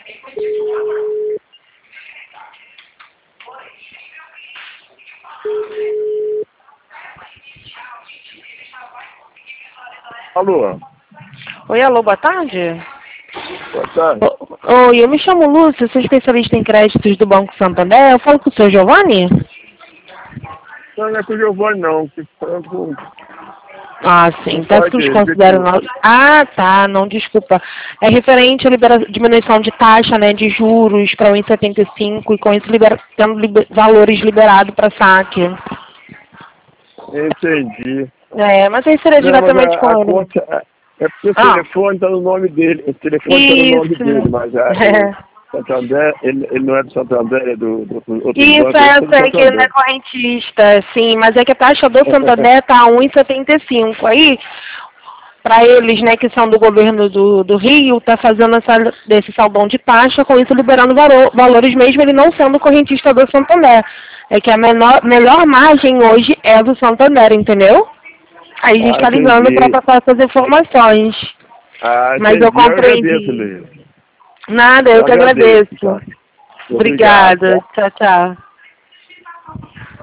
Alô? Oi, alô, boa tarde. Boa tarde. Oi, eu me chamo Lúcia, sou especialista em créditos do Banco Santander. Eu falo com o senhor Giovanni? Não, não é com o Giovanni, não. Que fala com Ah, sim. o Peço pai que os dele. considerem... Ah, tá. Não, desculpa. É referente à diminuição de taxa, né, de juros para 1,75 e com isso tendo valores liberados para saque. Entendi. É, mas aí seria Não, mas diretamente com a ele. conta... É porque o Ah, telefone está no nome dele. O telefone está no nome isso. dele, mas o Santander, ele não é do Santander, é do outro Isso, banco, eu sou eu do sei que ele é Santander. correntista, sim, mas é que a taxa do Santander está a 1,75. Aí, para eles, né, que são do governo do Rio, está fazendo esse saldão de taxa, com isso liberando valores mesmo ele não sendo correntista do Santander. É que a melhor margem hoje é do Santander, entendeu? Aí a gente Ah, está ligando para entendi. passar essas informações. Ah, Mas eu entendi. Eu agradeço, compreendi. Leila. Nada, Eu eu que agradeço, agradeço. tá? Obrigado, Obrigada. tá? Tchau, tchau.